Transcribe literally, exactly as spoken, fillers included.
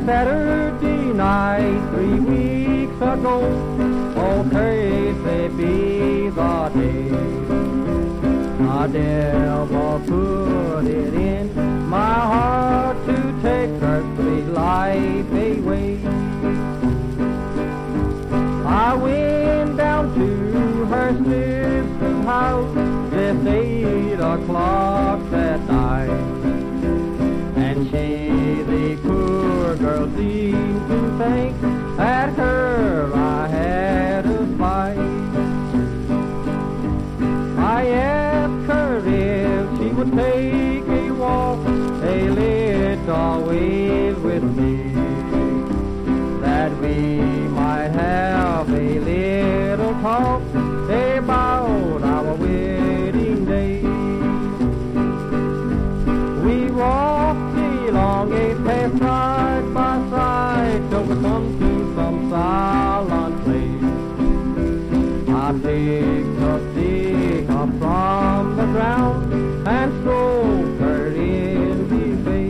Saturday night, three weeks ago, oh, cursed be the day. The devil put it in my heart to take her sweet life away. I went down to her sister's house just eight o'clock that night, and she, the poor girl, seemed to think at her I had a fight. I asked her if she would take a walk a little ways with me, that we might have a little talk about our wedding day. We walked along a path side by side till we come to some silent place. I picked up